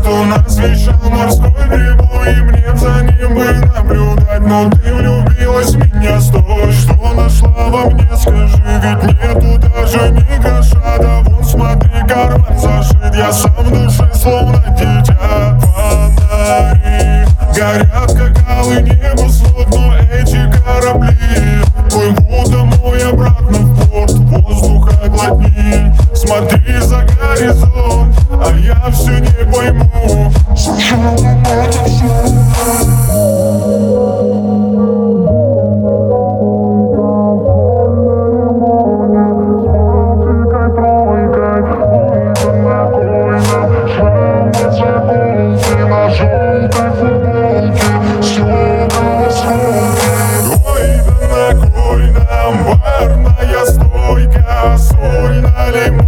у нас вещал морской прибой, и мне за ним бы наблюдать. Но ты влюбилась в меня, стой, что нашла во мне, скажи. Ведь нету даже ни гроша, да вон смотри, карман зашит. Я сам в душе словно дитя. Фонари горят, как алый небосвод, но эти корабли плывут домой обратно в порт. Воздуха глотни, смотри за горизонт, а я все не пойму. Зачем нам это все? Барная стойка, соль налей.